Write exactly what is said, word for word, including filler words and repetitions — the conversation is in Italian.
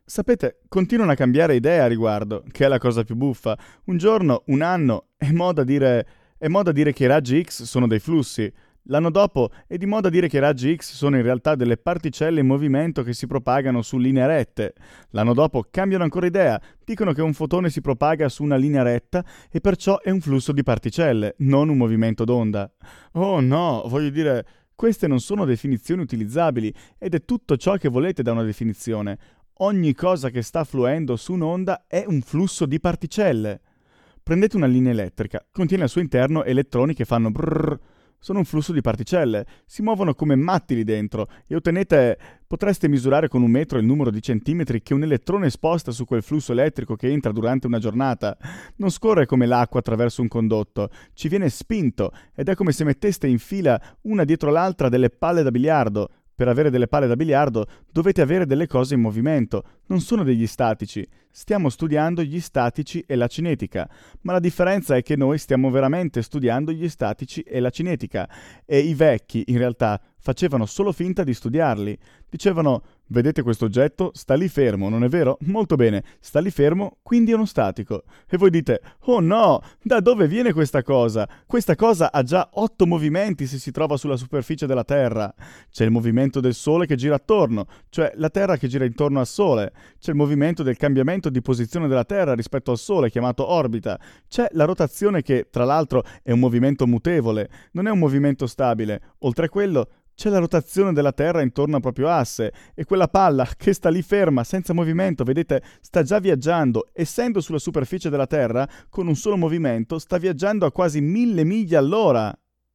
Sapete, continuano a cambiare idea a riguardo, che è la cosa più buffa. Un giorno, un anno, è moda dire, è moda dire che i raggi X sono dei flussi. L'anno dopo è di moda dire che i raggi X sono in realtà delle particelle in movimento che si propagano su linee rette. L'anno dopo cambiano ancora idea, dicono che un fotone si propaga su una linea retta e perciò è un flusso di particelle, non un movimento d'onda. Oh no, voglio dire, queste non sono definizioni utilizzabili ed è tutto ciò che volete da una definizione. Ogni cosa che sta fluendo su un'onda è un flusso di particelle. Prendete una linea elettrica, contiene al suo interno elettroni che fanno brrrr. Sono un flusso di particelle, si muovono come matti lì dentro e ottenete, potreste misurare con un metro il numero di centimetri che un elettrone sposta su quel flusso elettrico che entra durante una giornata. Non scorre come l'acqua attraverso un condotto, ci viene spinto ed è come se metteste in fila una dietro l'altra delle palle da biliardo. Per avere delle palle da biliardo dovete avere delle cose in movimento, non sono degli statici. Stiamo studiando gli statici e la cinetica, ma la differenza è che noi stiamo veramente studiando gli statici e la cinetica e i vecchi, in realtà, facevano solo finta di studiarli. Dicevano, vedete questo oggetto? Sta lì fermo, non è vero? Molto bene, sta lì fermo, quindi è uno statico. E voi dite, oh no, da dove viene questa cosa? Questa cosa ha già otto movimenti se si trova sulla superficie della Terra. C'è il movimento del Sole che gira attorno, cioè la Terra che gira intorno al Sole. C'è il movimento del cambiamento di posizione della Terra rispetto al Sole, chiamato orbita. C'è la rotazione che, tra l'altro, è un movimento mutevole, non è un movimento stabile. Oltre a quello, c'è la rotazione della Terra intorno al proprio asse e quella palla che sta lì ferma, senza movimento, vedete, sta già viaggiando. Essendo sulla superficie della Terra, con un solo movimento, sta viaggiando a quasi mille miglia all'ora.